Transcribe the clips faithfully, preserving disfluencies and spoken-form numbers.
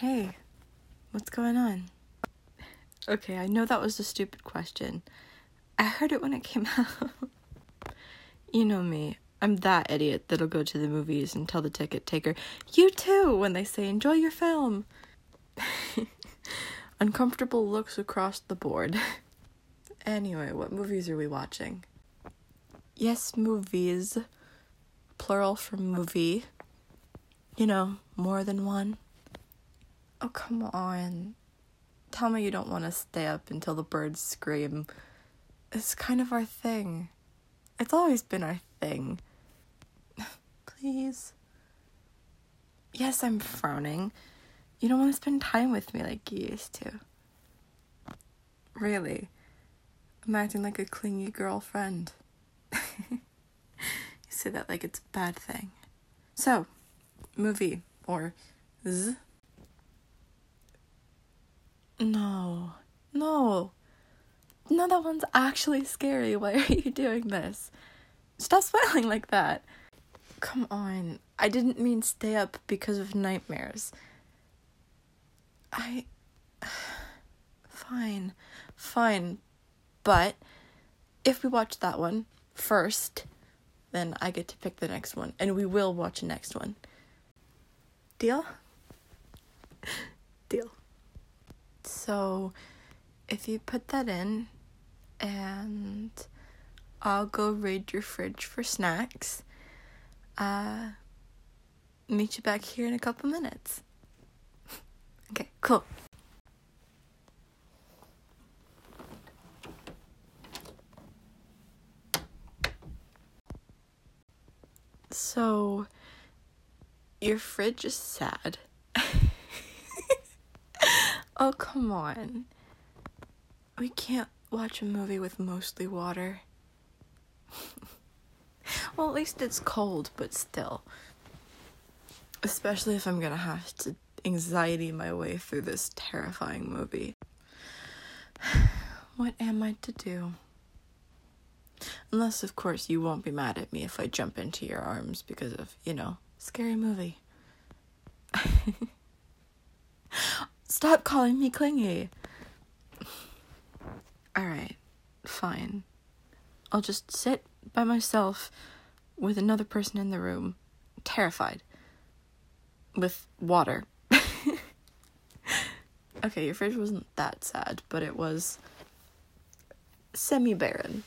Hey, what's going on? Okay, I know that was a stupid question. I heard it when it came out. You know me. I'm that idiot that'll go to the movies and tell the ticket taker, "You too," when they say, "Enjoy your film." Uncomfortable looks across the board. Anyway, what movies are we watching? Yes, movies. Plural for movie. You know, more than one. Oh, come on. Tell me you don't want to stay up until the birds scream. It's kind of our thing. It's always been our thing. Please. Yes, I'm frowning. You don't want to spend time with me like you used to. Really? I'm acting like a clingy girlfriend. You say that like it's a bad thing. So, movie, or z. No. No. No, that one's actually scary. Why are you doing this? Stop smiling like that. Come on. I didn't mean stay up because of nightmares. I... Fine. Fine. But if we watch that one first, then I get to pick the next one. And we will watch the next one. Deal? Deal. So, if you put that in, and I'll go raid your fridge for snacks, uh, meet you back here in a couple minutes. Okay, cool. So, your fridge is sad. Oh, come on. We can't watch a movie with mostly water. Well, at least it's cold, but still. Especially if I'm gonna have to anxiety my way through this terrifying movie. What am I to do? Unless, of course, you won't be mad at me if I jump into your arms because of, you know, scary movie. Stop calling me clingy. Alright, fine. I'll just sit by myself with another person in the room, terrified, with water. Okay, your fridge wasn't that sad, but it was semi-barren.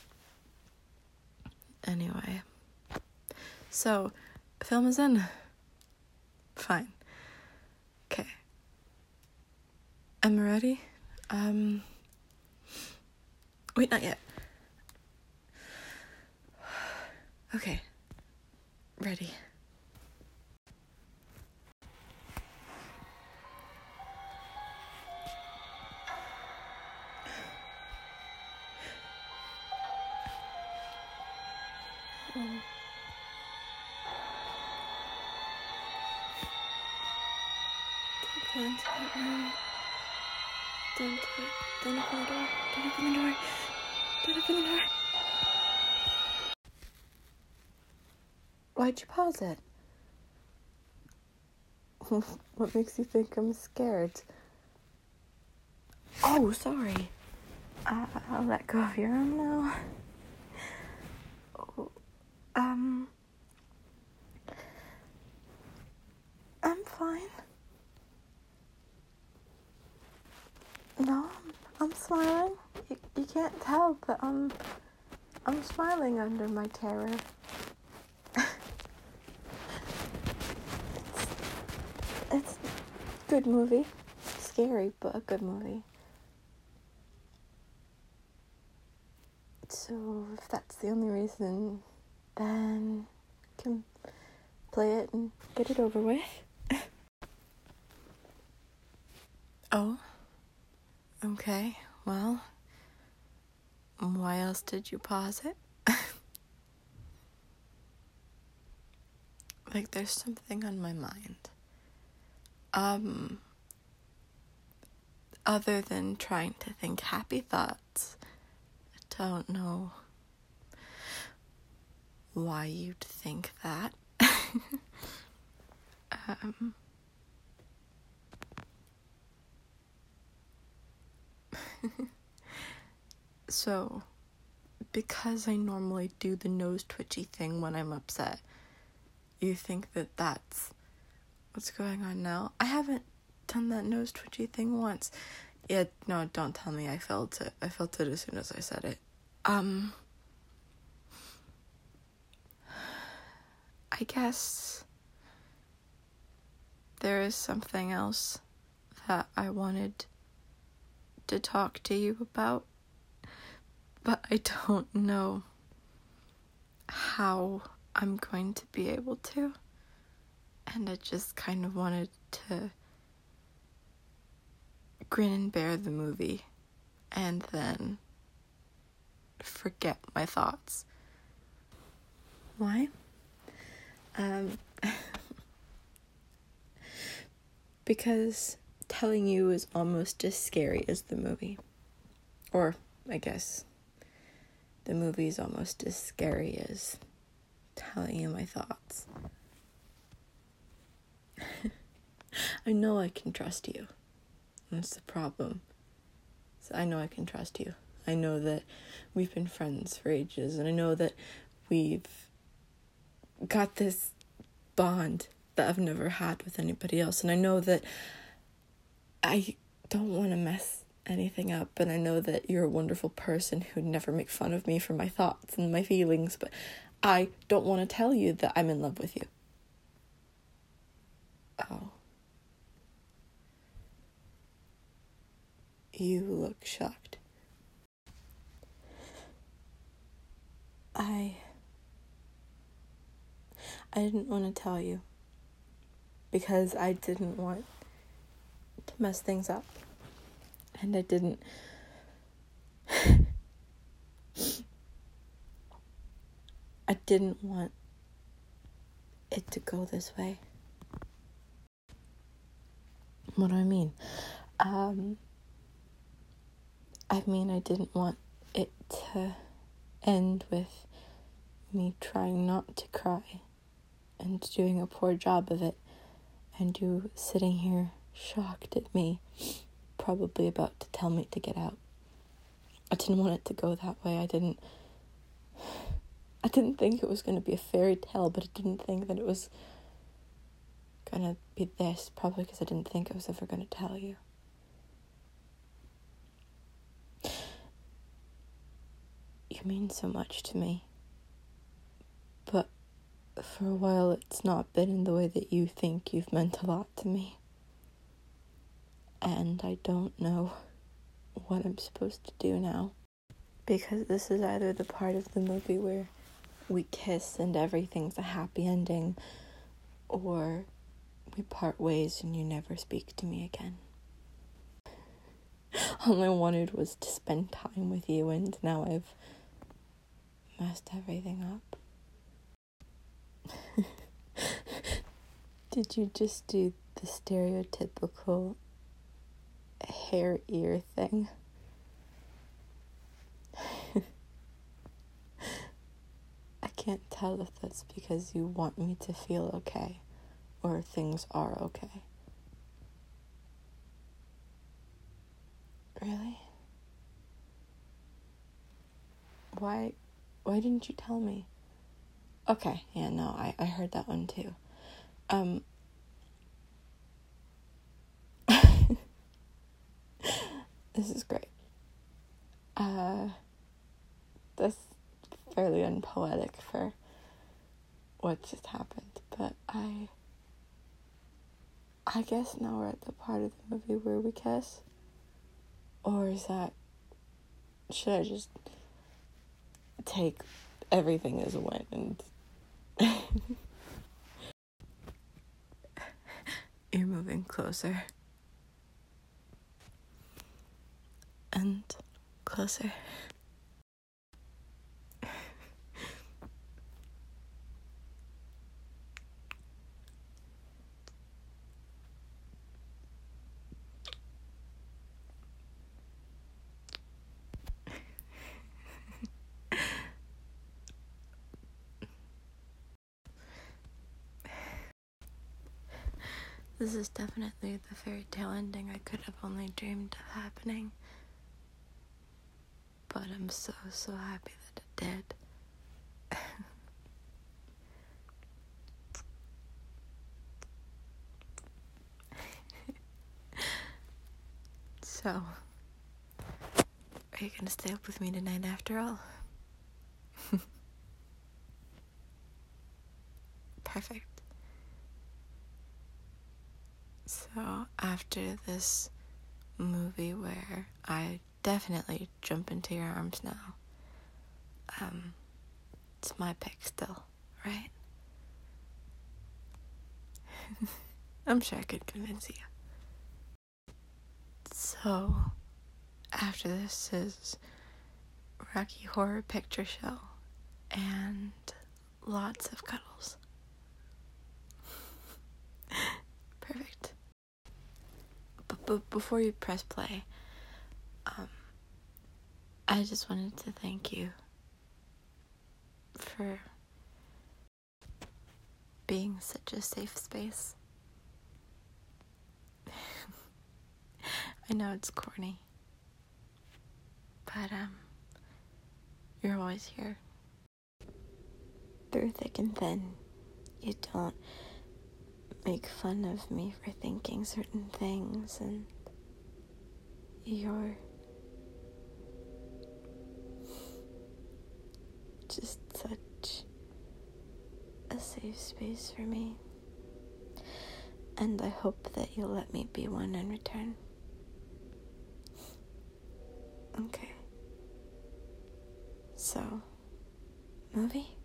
Anyway. So, film is in. Fine. Okay. Am I ready? Um... Wait, not yet. Okay. Ready. Oh. Don't go into that room. Don't do it. Don't open the door. Don't open the door. Don't open the door. Why'd you pause it? What makes you think I'm scared? Oh, sorry. Uh, I'll let go of your arm now. Oh, um... I'm fine. No, I'm smiling. You, you can't tell, but um, I'm smiling under my terror. it's, it's a good movie. Scary, but a good movie. So, if that's the only reason, then I can play it and get it over with. Oh? Okay, well, why else did you pause it? Like, there's something on my mind. Um, other than trying to think happy thoughts, I don't know why you'd think that. um, So, because I normally do the nose twitchy thing when I'm upset, you think that that's what's going on now? I haven't done that nose twitchy thing once. Yeah, no, don't tell me I felt it. I felt it as soon as I said it. Um, I guess there is something else that I wanted to talk to you about, but I don't know how I'm going to be able to, and I just kind of wanted to grin and bear the movie and then forget my thoughts. Why? Um, because telling you is almost as scary as the movie. Or, I guess, the movie is almost as scary as telling you my thoughts. I know I can trust you. That's the problem. So I know I can trust you. I know that we've been friends for ages, and I know that we've got this bond that I've never had with anybody else, and I know that I don't want to mess anything up, and I know that you're a wonderful person who'd never make fun of me for my thoughts and my feelings, but I don't want to tell you that I'm in love with you. Oh. You look shocked. I... I didn't want to tell you because I didn't want to mess things up. And I didn't... I didn't want it to go this way. What do I mean? Um... I mean, I didn't want it to end with me trying not to cry and doing a poor job of it, and you sitting here shocked at me, probably about to tell me to get out. I didn't want it to go that way. I didn't I didn't think it was going to be a fairy tale, but I didn't think that it was going to be this, probably because I didn't think I was ever going to tell you. You mean so much to me, but for a while it's not been in the way that you think you've meant a lot to me, and I don't know what I'm supposed to do now, because this is either the part of the movie where we kiss and everything's a happy ending, or we part ways and you never speak to me again. All I wanted was to spend time with you, and now I've messed everything up. Did you just do the stereotypical hair ear thing? I can't tell if that's because you want me to feel okay or things are okay. Really? Why why didn't you tell me? Okay, yeah, no, I, I heard that one too. Um This is great. Uh that's fairly unpoetic for what just happened, but I I guess now we're at the part of the movie where we kiss. Or is that, should I just take everything as a win and you're moving closer and closer. This is definitely the fairy tale ending I could have only dreamed of happening. but I'm so, so happy that it did. So, are you gonna stay up with me tonight after all? Perfect. So, after this movie where I definitely jump into your arms now, um, it's my pick still, right? I'm sure I could convince you. So, after this is Rocky Horror Picture Show and lots of cuddles. Perfect. But, but before you press play, um, I just wanted to thank you for being such a safe space. I know it's corny, but um, you're always here. Through thick and thin, you don't make fun of me for thinking certain things, and you're just such a safe space for me. And I hope that you'll let me be one in return. Okay. So, movie?